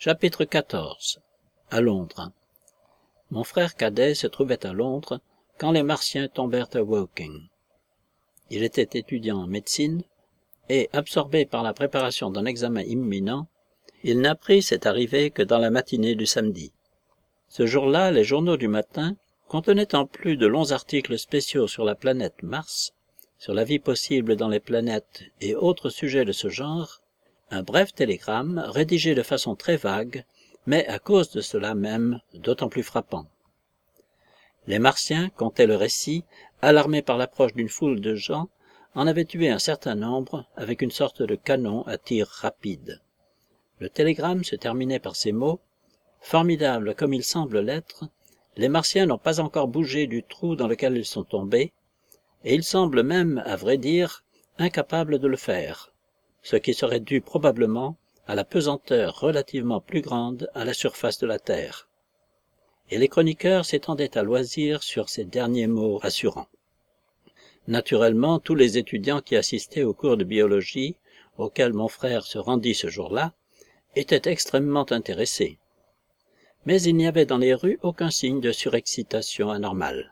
Chapitre 14. À Londres. Mon frère cadet se trouvait à Londres quand les Martiens tombèrent à Woking. Il était étudiant en médecine et, absorbé par la préparation d'un examen imminent, il n'apprit cette arrivée que dans la matinée du samedi. Ce jour-là, les journaux du matin contenaient en plus de longs articles spéciaux sur la planète Mars, sur la vie possible dans les planètes et autres sujets de ce genre, un bref télégramme rédigé de façon très vague, mais à cause de cela même d'autant plus frappant. Les Martiens, contait le récit, alarmés par l'approche d'une foule de gens, en avaient tué un certain nombre avec une sorte de canon à tir rapide. Le télégramme se terminait par ces mots: « Formidable comme il semble l'être, les Martiens n'ont pas encore bougé du trou dans lequel ils sont tombés, et ils semblent même, à vrai dire, incapables de le faire, ce qui serait dû probablement à la pesanteur relativement plus grande à la surface de la Terre. » Et les chroniqueurs s'étendaient à loisir sur ces derniers mots rassurants. Naturellement, tous les étudiants qui assistaient aux cours de biologie, auxquels mon frère se rendit ce jour-là, étaient extrêmement intéressés. Mais il n'y avait dans les rues aucun signe de surexcitation anormale.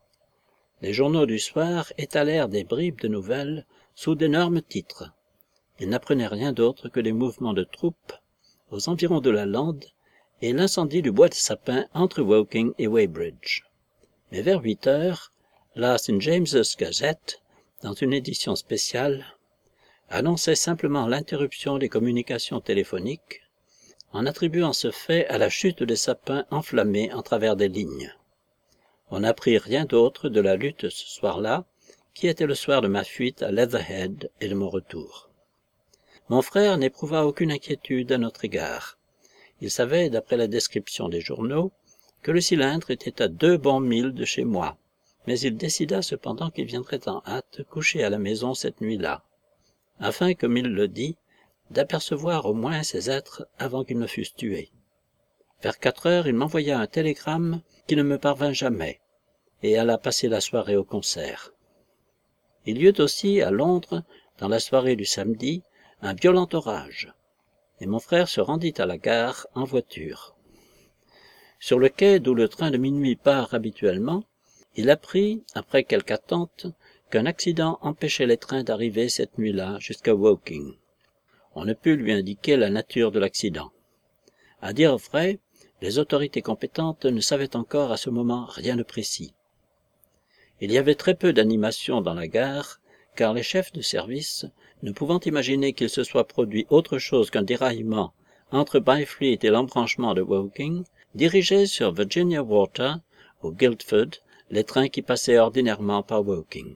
Les journaux du soir étalèrent des bribes de nouvelles sous d'énormes titres. Ils n'apprenaient rien d'autre que les mouvements de troupes aux environs de la lande et l'incendie du bois de sapin entre Woking et Weybridge. Mais vers 8 heures, la St. James's Gazette, dans une édition spéciale, annonçait simplement l'interruption des communications téléphoniques, en attribuant ce fait à la chute des sapins enflammés en travers des lignes. On n'apprit rien d'autre de la lutte ce soir-là, qui était le soir de ma fuite à Leatherhead et de mon retour. Mon frère n'éprouva aucune inquiétude à notre égard. Il savait, d'après la description des journaux, que le cylindre était à 2 bons milles de chez moi, mais il décida cependant qu'il viendrait en hâte coucher à la maison cette nuit-là, afin, comme il le dit, d'apercevoir au moins ces êtres avant qu'ils ne fussent tués. Vers 4 heures, il m'envoya un télégramme qui ne me parvint jamais, et alla passer la soirée au concert. Il y eut aussi, à Londres, dans la soirée du samedi, un violent orage, et mon frère se rendit à la gare en voiture. Sur le quai d'où le train de minuit part habituellement, il apprit, après quelque attente, qu'un accident empêchait les trains d'arriver cette nuit-là jusqu'à Woking. On ne put lui indiquer la nature de l'accident. À dire vrai, les autorités compétentes ne savaient encore à ce moment rien de précis. Il y avait très peu d'animation dans la gare, car les chefs de service, ne pouvant imaginer qu'il se soit produit autre chose qu'un déraillement entre Byfleet et l'embranchement de Woking, dirigeaient sur Virginia Water ou Guildford les trains qui passaient ordinairement par Woking.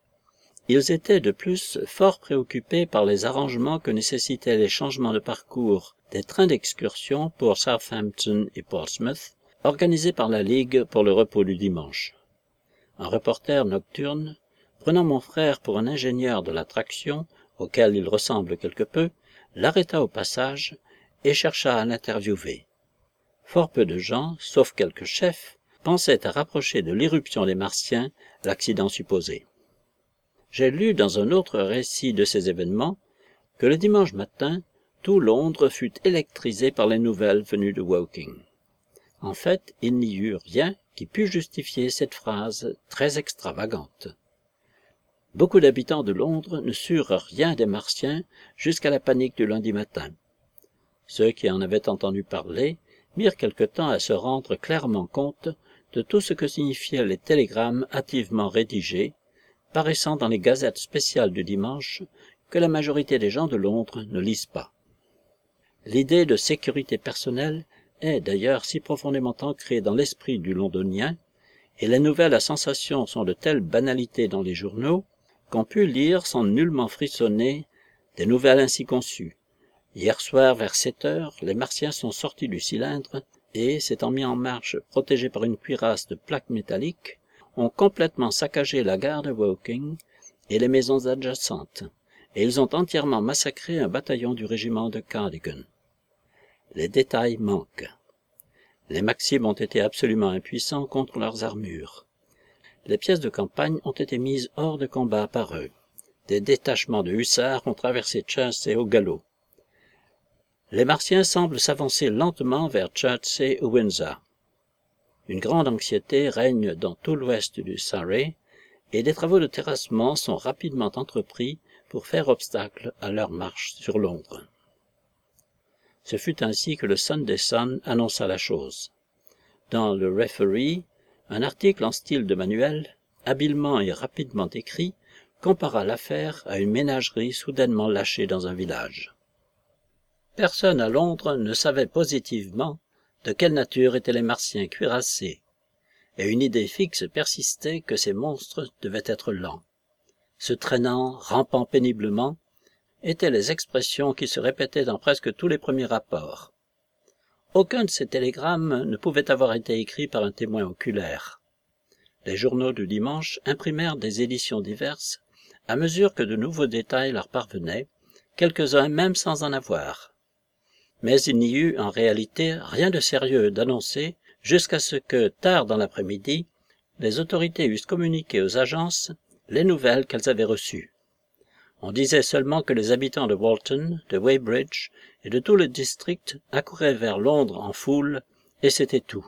Ils étaient de plus fort préoccupés par les arrangements que nécessitaient les changements de parcours des trains d'excursion pour Southampton et Portsmouth, organisés par la Ligue pour le repos du dimanche. Un reporter nocturne, prenant mon frère pour un ingénieur de la traction, auquel il ressemble quelque peu, l'arrêta au passage et chercha à l'interviewer. Fort peu de gens, sauf quelques chefs, pensaient à rapprocher de l'irruption des Martiens l'accident supposé. J'ai lu dans un autre récit de ces événements que le dimanche matin, tout Londres fut électrisé par les nouvelles venues de Woking. En fait, il n'y eut rien qui pût justifier cette phrase très extravagante. Beaucoup d'habitants de Londres ne surent rien des Martiens jusqu'à la panique du lundi matin. Ceux qui en avaient entendu parler mirent quelque temps à se rendre clairement compte de tout ce que signifiaient les télégrammes hâtivement rédigés, paraissant dans les gazettes spéciales du dimanche, que la majorité des gens de Londres ne lisent pas. L'idée de sécurité personnelle est d'ailleurs si profondément ancrée dans l'esprit du Londonien, et les nouvelles à sensation sont de telles banalités dans les journaux, qu'on peut lire sans nullement frissonner des nouvelles ainsi conçues. Hier soir, vers 7 heures, les Martiens sont sortis du cylindre et, s'étant mis en marche protégés par une cuirasse de plaques métalliques, ont complètement saccagé la gare de Woking et les maisons adjacentes, et ils ont entièrement massacré un bataillon du régiment de Cardigan. Les détails manquent. Les Maximes ont été absolument impuissants contre leurs armures. Les pièces de campagne ont été mises hors de combat par eux. Des détachements de hussards ont traversé Chelsea au galop. Les Martiens semblent s'avancer lentement vers Chertsey ou Windsor. Une grande anxiété règne dans tout l'ouest du Surrey, et des travaux de terrassement sont rapidement entrepris pour faire obstacle à leur marche sur Londres. Ce fut ainsi que le Sunday Sun annonça la chose. Dans le Referee, un article en style de manuel, habilement et rapidement écrit, compara l'affaire à une ménagerie soudainement lâchée dans un village. Personne à Londres ne savait positivement de quelle nature étaient les Martiens cuirassés, et une idée fixe persistait que ces monstres devaient être lents. Se traînant, rampant péniblement, étaient les expressions qui se répétaient dans presque tous les premiers rapports. Aucun de ces télégrammes ne pouvait avoir été écrit par un témoin oculaire. Les journaux du dimanche imprimèrent des éditions diverses à mesure que de nouveaux détails leur parvenaient, quelques-uns même sans en avoir. Mais il n'y eut en réalité rien de sérieux d'annoncé jusqu'à ce que, tard dans l'après-midi, les autorités eussent communiqué aux agences les nouvelles qu'elles avaient reçues. On disait seulement que les habitants de Walton, de Weybridge et de tout le district accouraient vers Londres en foule, et c'était tout.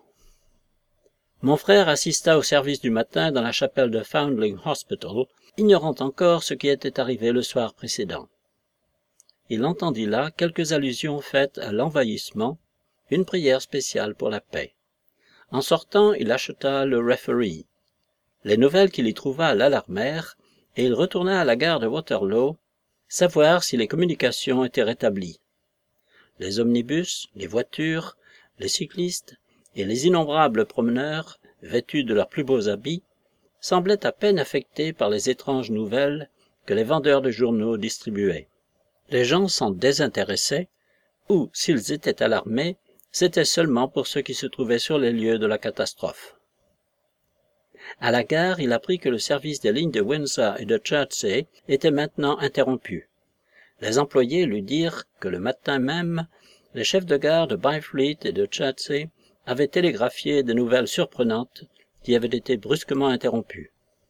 Mon frère assista au service du matin dans la chapelle de Foundling Hospital, ignorant encore ce qui était arrivé le soir précédent. Il entendit là quelques allusions faites à l'envahissement, une prière spéciale pour la paix. En sortant, il acheta le Referee. Les nouvelles qu'il y trouva l'alarmèrent, et il retourna à la gare de Waterloo, savoir si les communications étaient rétablies. Les omnibus, les voitures, les cyclistes et les innombrables promeneurs, vêtus de leurs plus beaux habits, semblaient à peine affectés par les étranges nouvelles que les vendeurs de journaux distribuaient. Les gens s'en désintéressaient, ou, s'ils étaient alarmés, c'était seulement pour ceux qui se trouvaient sur les lieux de la catastrophe. À la gare, il apprit que le service des lignes de Windsor et de Chertsey était maintenant interrompu. Les employés lui dirent que le matin même, les chefs de gare de Byfleet et de Chertsey avaient télégraphié des nouvelles surprenantes qui avaient été brusquement interrompues.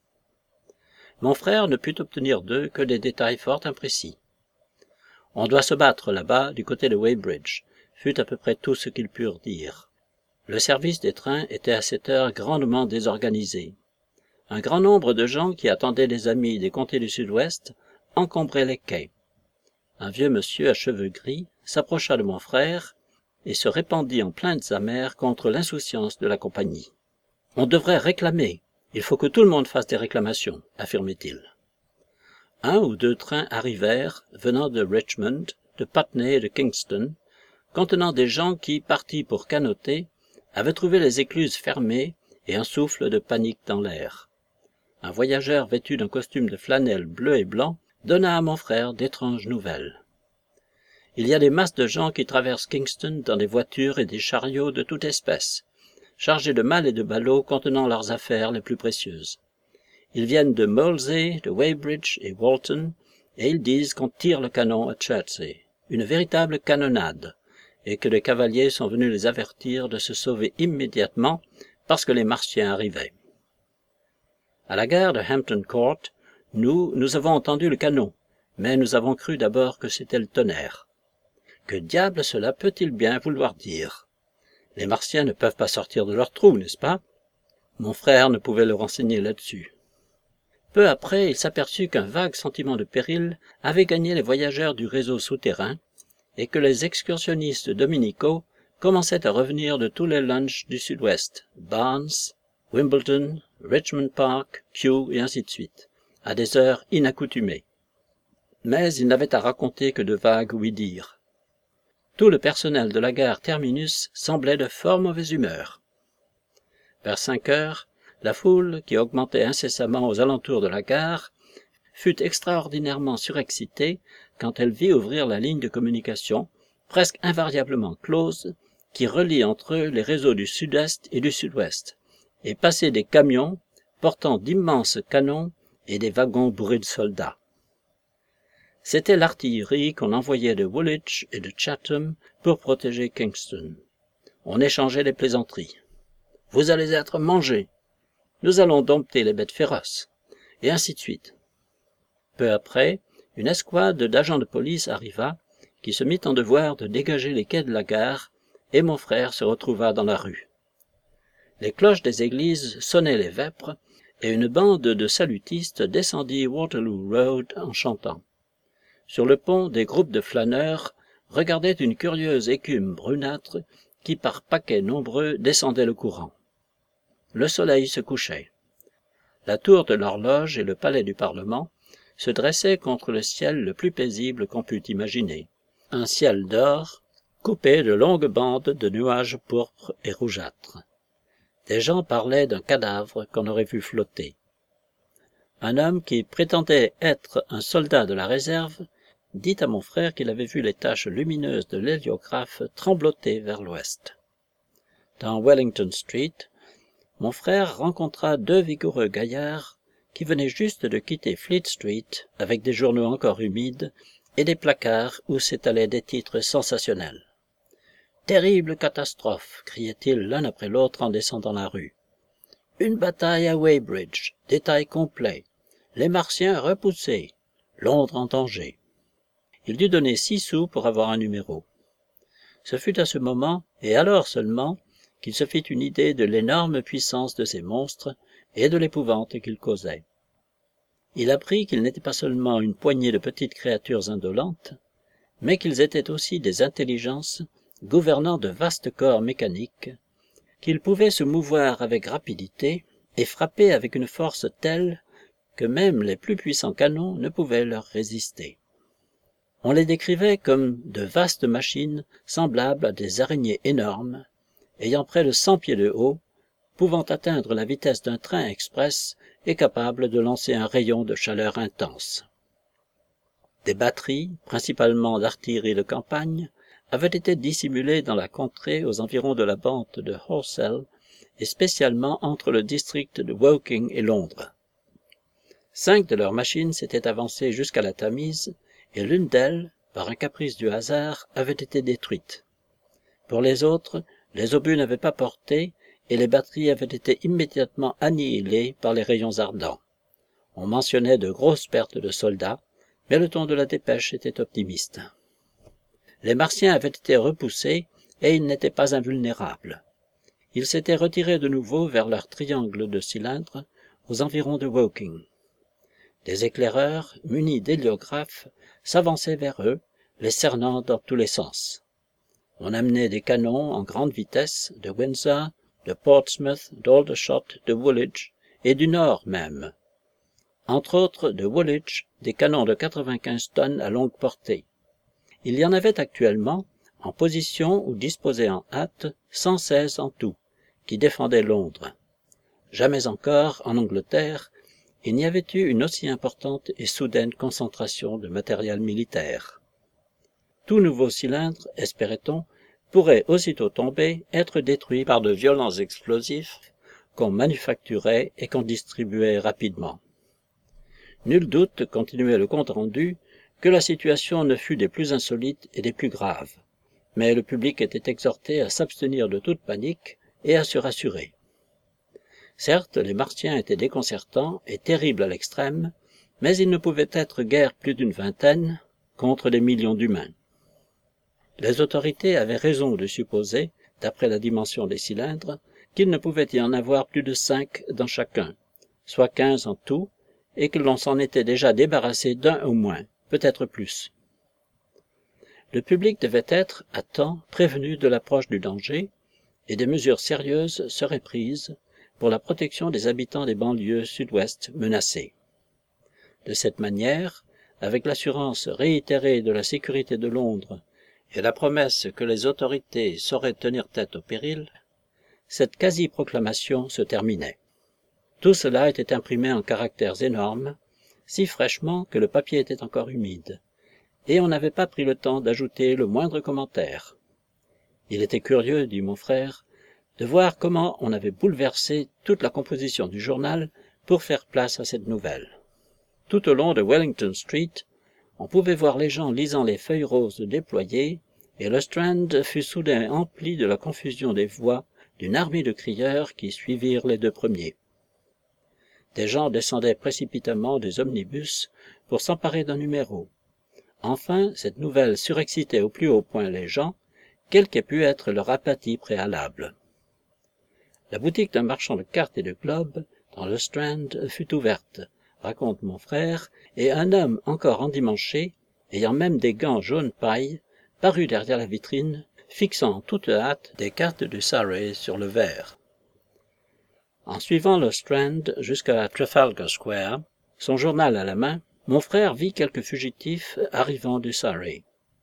Mon frère ne put obtenir d'eux que des détails fort imprécis. « On doit se battre là-bas, du côté de Weybridge », fut à peu près tout ce qu'ils purent dire. Le service des trains était à cette heure grandement désorganisé. Un grand nombre de gens qui attendaient des amis des comtés du sud-ouest encombraient les quais. Un vieux monsieur à cheveux gris s'approcha de mon frère et se répandit en plaintes amères contre l'insouciance de la compagnie. « On devrait réclamer. Il faut que tout le monde fasse des réclamations, » affirmait-il. Un ou deux trains arrivèrent, venant de Richmond, de Putney et de Kingston, contenant des gens qui, partis pour canoter, avaient trouvé les écluses fermées et un souffle de panique dans l'air. Un voyageur vêtu d'un costume de flanelle bleu et blanc donna à mon frère d'étranges nouvelles. Il y a des masses de gens qui traversent Kingston dans des voitures et des chariots de toute espèce, chargés de malles et de ballots contenant leurs affaires les plus précieuses. Ils viennent de Molesey, de Weybridge et Walton, et ils disent qu'on tire le canon à Chertsey, une véritable canonnade, et que les cavaliers sont venus les avertir de se sauver immédiatement parce que les Martiens arrivaient. À la gare de Hampton Court, nous avons entendu le canon, mais nous avons cru d'abord que c'était le tonnerre. Que diable cela peut-il bien vouloir dire? Les Martiens ne peuvent pas sortir de leur trou, n'est-ce pas? Mon frère ne pouvait le renseigner là-dessus. Peu après, il s'aperçut qu'un vague sentiment de péril avait gagné les voyageurs du réseau souterrain et que les excursionnistes dominicaux commençaient à revenir de tous les lunchs du sud-ouest, Barnes, Wimbledon, Richmond Park, Kew et ainsi de suite, à des heures inaccoutumées. Mais ils n'avaient à raconter que de vagues ouï-dire. Tout le personnel de la gare Terminus semblait de fort mauvaise humeur. Vers 5 heures, la foule, qui augmentait incessamment aux alentours de la gare, fut extraordinairement surexcitée quand elle vit ouvrir la ligne de communication, presque invariablement close, qui relie entre eux les réseaux du sud-est et du sud-ouest, et passer des camions portant d'immenses canons et des wagons bourrés de soldats. C'était l'artillerie qu'on envoyait de Woolwich et de Chatham pour protéger Kingston. On échangeait les plaisanteries. « Vous allez être mangés. Nous allons dompter les bêtes féroces. » Et ainsi de suite. Peu après, une escouade d'agents de police arriva, qui se mit en devoir de dégager les quais de la gare, et mon frère se retrouva dans la rue. Les cloches des églises sonnaient les vêpres, et une bande de salutistes descendit Waterloo Road en chantant. Sur le pont, des groupes de flâneurs regardaient une curieuse écume brunâtre qui par paquets nombreux descendait le courant. Le soleil se couchait. La tour de l'horloge et le palais du Parlement se dressaient contre le ciel le plus paisible qu'on pût imaginer. Un ciel d'or, coupé de longues bandes de nuages pourpres et rougeâtres. Des gens parlaient d'un cadavre qu'on aurait vu flotter. Un homme qui prétendait être un soldat de la réserve dit à mon frère qu'il avait vu les taches lumineuses de l'héliographe trembloter vers l'ouest. Dans Wellington Street, mon frère rencontra deux vigoureux gaillards qui venaient juste de quitter Fleet Street avec des journaux encore humides et des placards où s'étalaient des titres sensationnels. « Terrible catastrophe !» criaient-ils l'un après l'autre en descendant la rue. « Une bataille à Weybridge, détail complet. Les Martiens repoussés. Londres en danger. » Il dut donner 6 sous pour avoir un numéro. Ce fut à ce moment, et alors seulement, qu'il se fit une idée de l'énorme puissance de ces monstres et de l'épouvante qu'ils causaient. Il apprit qu'ils n'étaient pas seulement une poignée de petites créatures indolentes, mais qu'ils étaient aussi des intelligences gouvernant de vastes corps mécaniques, qu'ils pouvaient se mouvoir avec rapidité et frapper avec une force telle que même les plus puissants canons ne pouvaient leur résister. On les décrivait comme de vastes machines semblables à des araignées énormes, ayant près de 100 pieds de haut, pouvant atteindre la vitesse d'un train express et capables de lancer un rayon de chaleur intense. Des batteries, principalement d'artillerie de campagne, avaient été dissimulées dans la contrée aux environs de la bande de Horsell et spécialement entre le district de Woking et Londres. 5 de leurs machines s'étaient avancées jusqu'à la Tamise et l'une d'elles, par un caprice du hasard, avait été détruite. Pour les autres, les obus n'avaient pas porté et les batteries avaient été immédiatement annihilées par les rayons ardents. On mentionnait de grosses pertes de soldats, mais le ton de la dépêche était optimiste. Les Martiens avaient été repoussés et ils n'étaient pas invulnérables. Ils s'étaient retirés de nouveau vers leur triangle de cylindres aux environs de Woking. Des éclaireurs, munis d'héliographes, s'avançaient vers eux, les cernant dans tous les sens. On amenait des canons en grande vitesse de Windsor, de Portsmouth, d'Aldershot, de Woolwich et du Nord même. Entre autres de Woolwich, des canons de 95 tonnes à longue portée. Il y en avait actuellement, en position ou disposés en hâte, 116 en tout, qui défendaient Londres. Jamais encore, en Angleterre, il n'y avait eu une aussi importante et soudaine concentration de matériel militaire. Tout nouveau cylindre, espérait-on, pourrait aussitôt tomber, être détruit par de violents explosifs qu'on manufacturait et qu'on distribuait rapidement. Nul doute, continuait le compte-rendu, que la situation ne fût des plus insolites et des plus graves, mais le public était exhorté à s'abstenir de toute panique et à se rassurer. Certes, les Martiens étaient déconcertants et terribles à l'extrême, mais ils ne pouvaient être guère plus d'une vingtaine contre des millions d'humains. Les autorités avaient raison de supposer, d'après la dimension des cylindres, qu'il ne pouvait y en avoir plus de 5 dans chacun, soit 15 en tout, et que l'on s'en était déjà débarrassé d'un au moins, peut-être plus. Le public devait être, à temps, prévenu de l'approche du danger, et des mesures sérieuses seraient prises pour la protection des habitants des banlieues sud-ouest menacés. De cette manière, avec l'assurance réitérée de la sécurité de Londres et la promesse que les autorités sauraient tenir tête au péril, cette quasi-proclamation se terminait. Tout cela était imprimé en caractères énormes, si fraîchement que le papier était encore humide, et on n'avait pas pris le temps d'ajouter le moindre commentaire. Il était curieux, dit mon frère, de voir comment on avait bouleversé toute la composition du journal pour faire place à cette nouvelle. Tout au long de Wellington Street, on pouvait voir les gens lisant les feuilles roses déployées, et le Strand fut soudain empli de la confusion des voix d'une armée de crieurs qui suivirent les 2 premiers. Des gens descendaient précipitamment des omnibus pour s'emparer d'un numéro. Enfin, cette nouvelle surexcitait au plus haut point les gens, quel qu'ait pu être leur apathie préalable. La boutique d'un marchand de cartes et de globes, dans le Strand, fut ouverte, raconte mon frère, et un homme encore endimanché, ayant même des gants jaune paille, parut derrière la vitrine, fixant en toute hâte des cartes du Surrey sur le verre. En suivant le Strand jusqu'à Trafalgar Square, son journal à la main, mon frère vit quelques fugitifs arrivant du Surrey.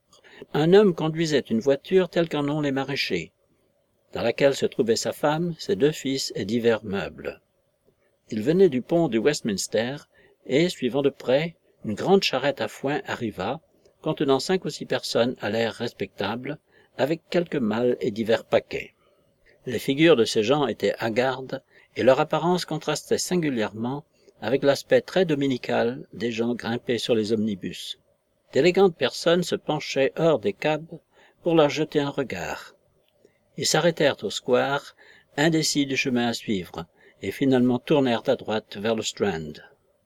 Un homme conduisait une voiture telle qu'en ont les maraîchers, dans laquelle se trouvaient sa femme, ses 2 fils et divers meubles. Il venait du pont du Westminster, et, suivant de près, une grande charrette à foin arriva, contenant 5 ou 6 personnes à l'air respectable, avec quelques malles et divers paquets. Les figures de ces gens étaient hagardes, et leur apparence contrastait singulièrement avec l'aspect très dominical des gens grimpés sur les omnibus. D'élégantes personnes se penchaient hors des cabs pour leur jeter un regard. Ils s'arrêtèrent au square, indécis du chemin à suivre, et finalement tournèrent à droite vers le Strand.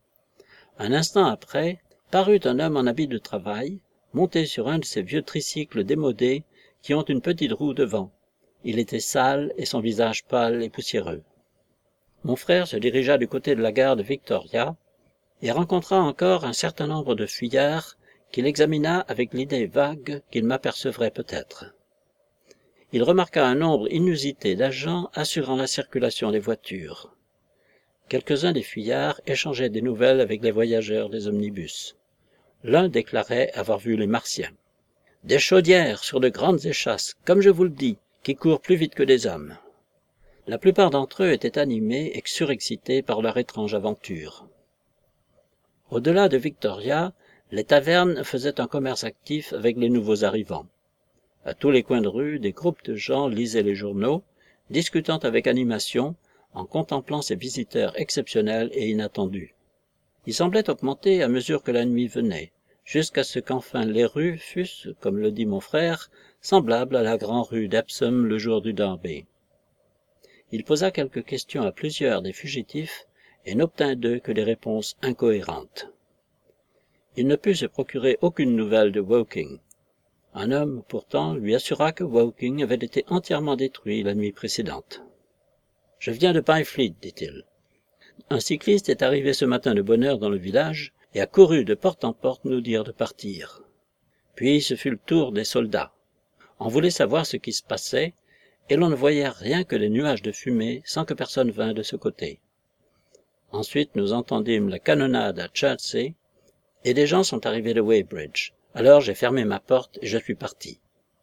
Un instant après, parut un homme en habit de travail, monté sur un de ces vieux tricycles démodés qui ont une petite roue devant. Il était sale et son visage pâle et poussiéreux. Mon frère se dirigea du côté de la gare de Victoria et rencontra encore un certain nombre de fuyards qu'il examina avec l'idée vague qu'il m'apercevrait peut-être. Il remarqua un nombre inusité d'agents assurant la circulation des voitures. Quelques-uns des fuyards échangeaient des nouvelles avec les voyageurs des omnibus. L'un déclarait avoir vu les Martiens. « Des chaudières sur de grandes échasses, comme je vous le dis, qui courent plus vite que des hommes. » La plupart d'entre eux étaient animés et surexcités par leur étrange aventure. Au-delà de Victoria, les tavernes faisaient un commerce actif avec les nouveaux arrivants. À tous les coins de rue, des groupes de gens lisaient les journaux, discutant avec animation, en contemplant ces visiteurs exceptionnels et inattendus. Ils semblaient augmenter à mesure que la nuit venait, jusqu'à ce qu'enfin les rues fussent, comme le dit mon frère, semblables à la grande rue d'Epsom le jour du Derby. Il posa quelques questions à plusieurs des fugitifs et n'obtint d'eux que des réponses incohérentes. Il ne put se procurer aucune nouvelle de Woking. Un homme, pourtant, lui assura que Woking avait été entièrement détruit la nuit précédente. « Je viens de Byfleet, dit-il. Un cycliste est arrivé ce matin de bonne heure dans le village et a couru de porte en porte nous dire de partir. Puis ce fut le tour des soldats. On voulait savoir ce qui se passait, et l'on ne voyait rien que des nuages de fumée sans que personne vînt de ce côté. Ensuite nous entendîmes la canonnade à Chertsey, et des gens sont arrivés de Weybridge. Alors j'ai fermé ma porte et je suis parti. »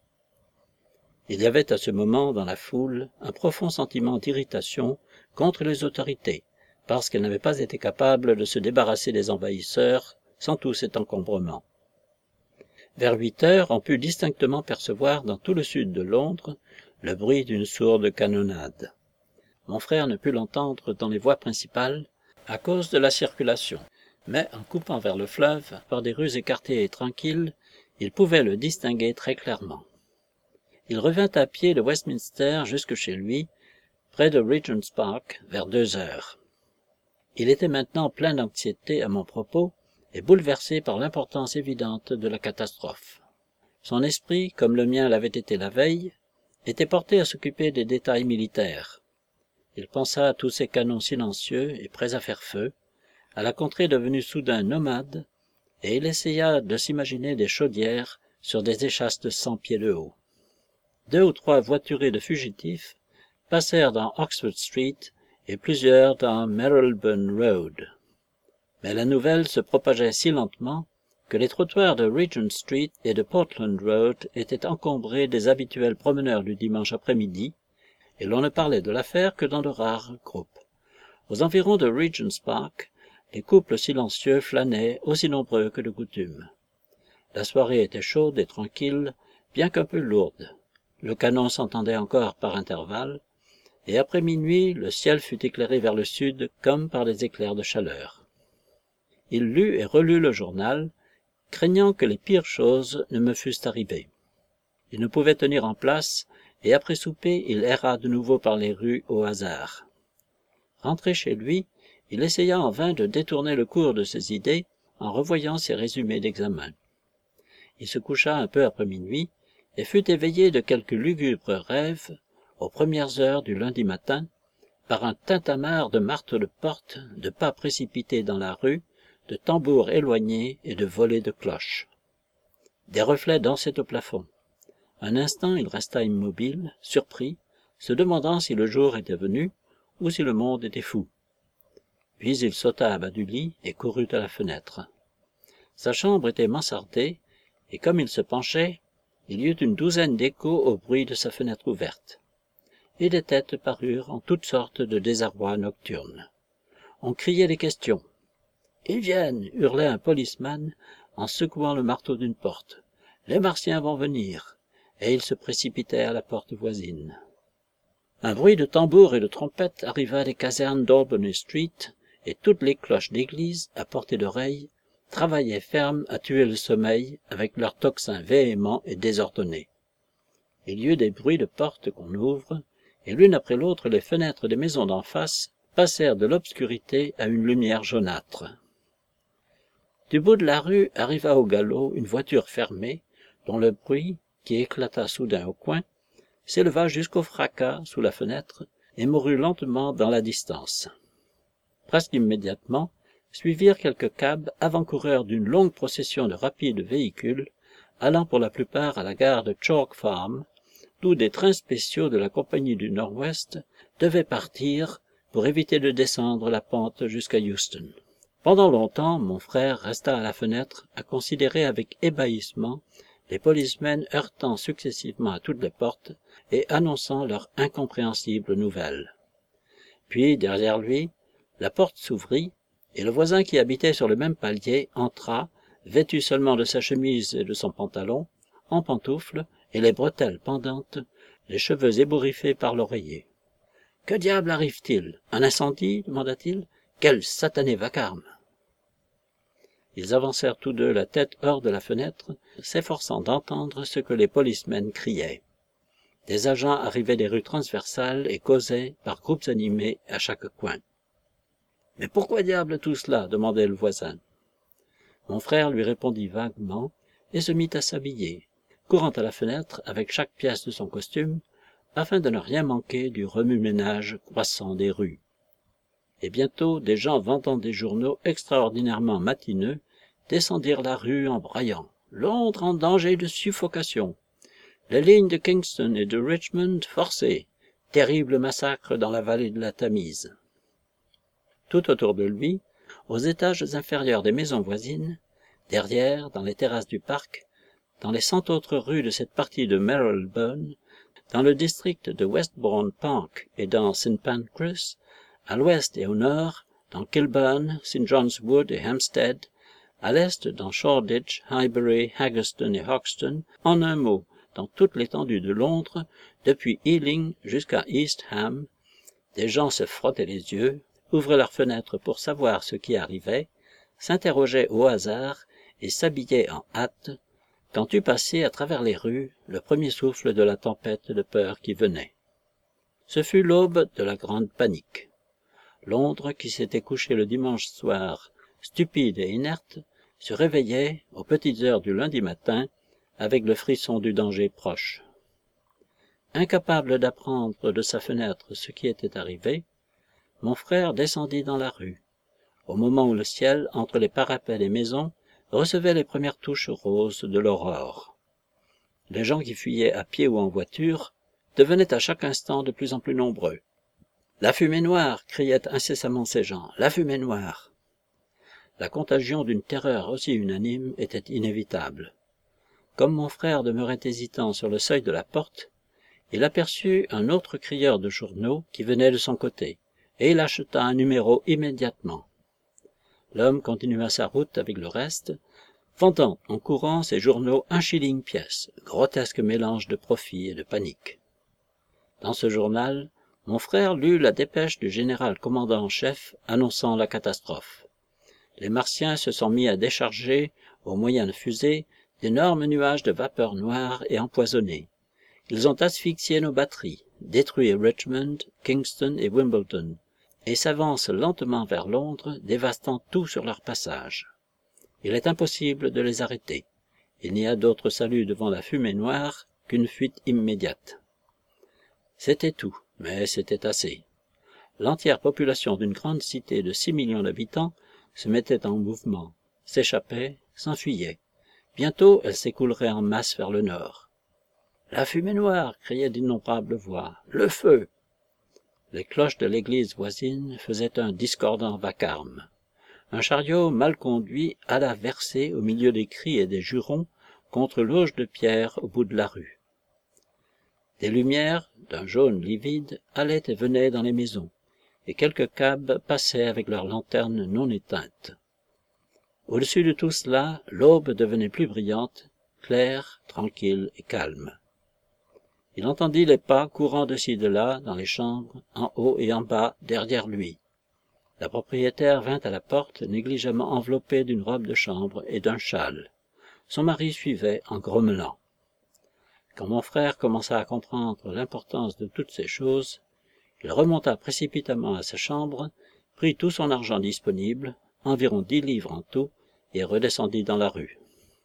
Il y avait à ce moment dans la foule un profond sentiment d'irritation contre les autorités, parce qu'elles n'avaient pas été capables de se débarrasser des envahisseurs sans tout cet encombrement. Vers 8 heures, on put distinctement percevoir dans tout le sud de Londres le bruit d'une sourde canonnade. Mon frère ne put l'entendre dans les voies principales à cause de la circulation, mais en coupant vers le fleuve par des rues écartées et tranquilles, il pouvait le distinguer très clairement. Il revint à pied de Westminster jusque chez lui, près de Regent's Park, vers 2 heures. Il était maintenant plein d'anxiété à mon propos et bouleversé par l'importance évidente de la catastrophe. Son esprit, comme le mien l'avait été la veille, était porté à s'occuper des détails militaires. Il pensa à tous ces canons silencieux et prêts à faire feu, à la contrée devenue soudain nomade, et il essaya de s'imaginer des chaudières sur des échasses de 100 pieds de haut. 2 ou 3 voiturés de fugitifs passèrent dans Oxford Street et plusieurs dans Marylebone Road. Mais la nouvelle se propageait si lentement que les trottoirs de Regent Street et de Portland Road étaient encombrés des habituels promeneurs du dimanche après-midi, et l'on ne parlait de l'affaire que dans de rares groupes. Aux environs de Regent's Park, les couples silencieux flânaient aussi nombreux que de coutume. La soirée était chaude et tranquille, bien qu'un peu lourde. Le canon s'entendait encore par intervalles, et après minuit, le ciel fut éclairé vers le sud comme par des éclairs de chaleur. Il lut et relut le journal, craignant que les pires choses ne me fussent arrivées. Il ne pouvait tenir en place, et après souper, il erra de nouveau par les rues au hasard. Rentré chez lui, il essaya en vain de détourner le cours de ses idées en revoyant ses résumés d'examen. Il se coucha un peu après minuit et fut éveillé de quelques lugubres rêves, aux premières heures du lundi matin, par un tintamarre de marteaux de porte, de pas précipités dans la rue, de tambours éloignés et de volées de cloches. Des reflets dansaient au plafond. Un instant il resta immobile, surpris, se demandant si le jour était venu ou si le monde était fou. Puis il sauta à bas du lit et courut à la fenêtre. Sa chambre était mansardée, et comme il se penchait, il y eut une douzaine d'échos au bruit de sa fenêtre ouverte. Et des têtes parurent en toutes sortes de désarrois nocturnes. On criait des questions. « Ils viennent !» hurlait un policeman en secouant le marteau d'une porte. « Les Martiens vont venir !» Et il se précipitait à la porte voisine. Un bruit de tambours et de trompettes arriva des casernes d'Albany Street, et toutes les cloches d'église, à portée d'oreille, travaillaient fermes à tuer le sommeil avec leurs tocsins véhéments et désordonnés. Il y eut des bruits de portes qu'on ouvre, et l'une après l'autre les fenêtres des maisons d'en face passèrent de l'obscurité à une lumière jaunâtre. Du bout de la rue arriva au galop une voiture fermée, dont le bruit, qui éclata soudain au coin, s'éleva jusqu'au fracas sous la fenêtre et mourut lentement dans la distance. Presque immédiatement, suivirent quelques cabs avant-coureurs d'une longue procession de rapides véhicules, allant pour la plupart à la gare de Chalk Farm, d'où des trains spéciaux de la Compagnie du Nord-Ouest devaient partir pour éviter de descendre la pente jusqu'à Euston. Pendant longtemps, mon frère resta à la fenêtre à considérer avec ébahissement les policemen heurtant successivement à toutes les portes et annonçant leur incompréhensible nouvelle. Puis, derrière lui, la porte s'ouvrit, et le voisin qui habitait sur le même palier entra, vêtu seulement de sa chemise et de son pantalon, en pantoufles et les bretelles pendantes, les cheveux ébouriffés par l'oreiller. « Que diable arrive-t-il? Un incendie » demanda-t-il. « Quel satané vacarme !» Ils avancèrent tous deux la tête hors de la fenêtre, s'efforçant d'entendre ce que les policemen criaient. Des agents arrivaient des rues transversales et causaient, par groupes animés, à chaque coin. « Mais pourquoi diable tout cela ?» demandait le voisin. Mon frère lui répondit vaguement et se mit à s'habiller, courant à la fenêtre avec chaque pièce de son costume, afin de ne rien manquer du remue-ménage croissant des rues. Et bientôt des gens vendant des journaux extraordinairement matineux descendirent la rue en braillant. « Londres en danger de suffocation. Les lignes de Kingston et de Richmond forcées. Terrible massacre dans la vallée de la Tamise. » Tout autour de lui, aux étages inférieurs des maisons voisines, derrière, dans les terrasses du parc, dans les 100 autres rues de cette partie de Marylebone, dans le district de Westbourne Park et dans St. Pancras, à l'ouest et au nord, dans Kilburn, St. John's Wood et Hampstead, à l'est dans Shoreditch, Highbury, Haggerston et Hoxton, en un mot, dans toute l'étendue de Londres, depuis Ealing jusqu'à East Ham, des gens se frottaient les yeux, ouvraient leurs fenêtres pour savoir ce qui arrivait, s'interrogeaient au hasard et s'habillaient en hâte, quand eut passé à travers les rues le premier souffle de la tempête de peur qui venait. Ce fut l'aube de la grande panique. Londres, qui s'était couchée le dimanche soir, stupide et inerte, se réveillait, aux petites heures du lundi matin, avec le frisson du danger proche. Incapable d'apprendre de sa fenêtre ce qui était arrivé, mon frère descendit dans la rue, au moment où le ciel, entre les parapets des maisons, recevait les premières touches roses de l'aurore. Les gens qui fuyaient à pied ou en voiture devenaient à chaque instant de plus en plus nombreux. « La fumée noire !» criaient incessamment ces gens. « La fumée noire !» La contagion d'une terreur aussi unanime était inévitable. Comme mon frère demeurait hésitant sur le seuil de la porte, il aperçut un autre crieur de journaux qui venait de son côté, et il acheta un numéro immédiatement. L'homme continua sa route avec le reste, vendant en courant ses journaux 1 shilling pièce, grotesque mélange de profit et de panique. Dans ce journal, mon frère lut la dépêche du général commandant en chef annonçant la catastrophe. Les Martiens se sont mis à décharger, au moyen de fusées, d'énormes nuages de vapeur noire et empoisonnée. Ils ont asphyxié nos batteries, détruit Richmond, Kingston et Wimbledon, et s'avancent lentement vers Londres, dévastant tout sur leur passage. Il est impossible de les arrêter. Il n'y a d'autre salut devant la fumée noire qu'une fuite immédiate. C'était tout, mais c'était assez. L'entière population d'une grande cité de 6 millions d'habitants se mettait en mouvement, s'échappait, s'enfuyait. Bientôt, elle s'écoulerait en masse vers le nord. « La fumée noire !» criaient d'innombrables voix. « Le feu !» Les cloches de l'église voisine faisaient un discordant vacarme. Un chariot mal conduit alla verser au milieu des cris et des jurons contre l'auge de pierre au bout de la rue. Des lumières, d'un jaune livide, allaient et venaient dans les maisons, et quelques cabs passaient avec leurs lanternes non éteintes. Au-dessus de tout cela, l'aube devenait plus brillante, claire, tranquille et calme. Il entendit les pas courant de ci et de là, dans les chambres, en haut et en bas, derrière lui. La propriétaire vint à la porte, négligemment enveloppée d'une robe de chambre et d'un châle. Son mari suivait en grommelant. Quand mon frère commença à comprendre l'importance de toutes ces choses, il remonta précipitamment à sa chambre, prit tout son argent disponible, environ 10 livres en tout, et redescendit dans la rue.